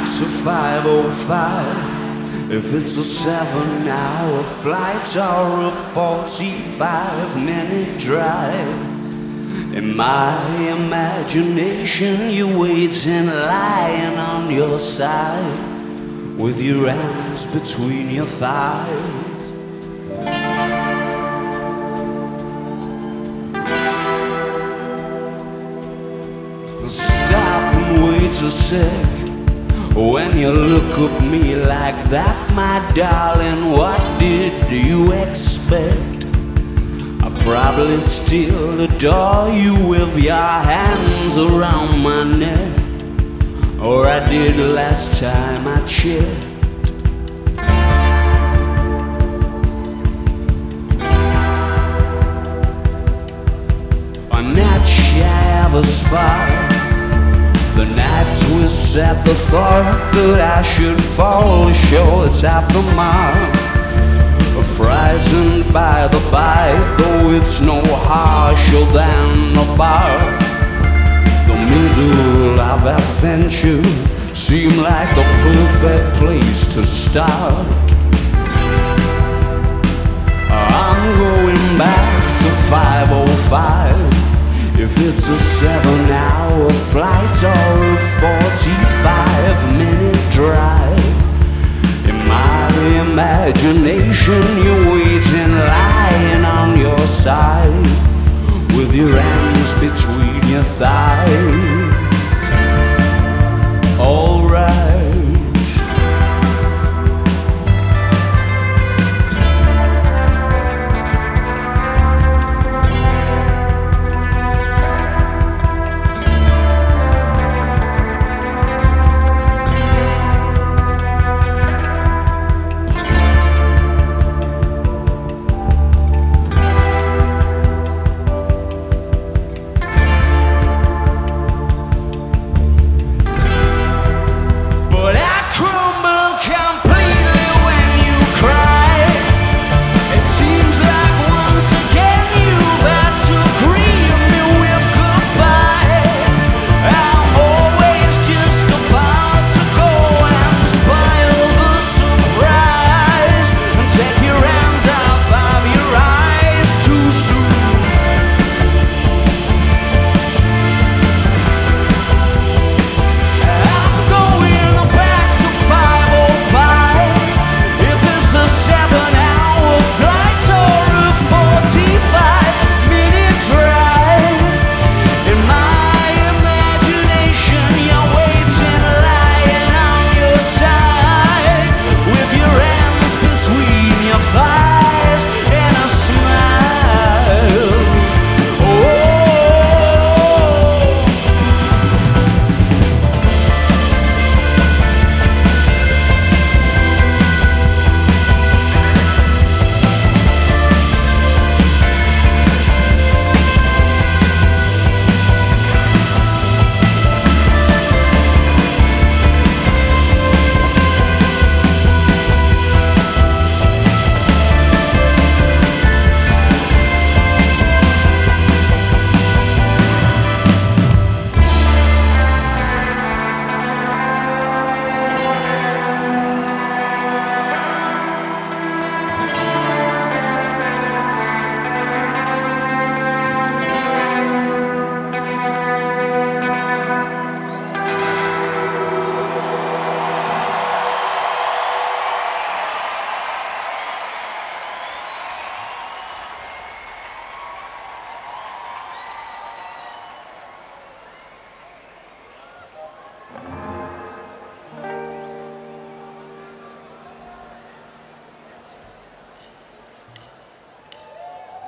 to 5:05. If it's a 7-hour flight or a 45-minute drive. In my imagination, you're waiting, lying on your side, with your hands between your thighs. Stop and wait a sec. When you look at me like that, my darling, what did you expect? I probably still adore you with your hands around my neck, or I did last time I checked. I'm not shy of a spark. The knife twists at the thought that I should fall short. It's at the mark. Frightened by the bite, though it's no harsher than the bark. The middle of adventure seemed like the perfect place to start. I'm going back to 5:05. If it's a 7-hour flight or a 45-minute drive. In my imagination, you're waiting, lying on your side, with your hands between your thighs.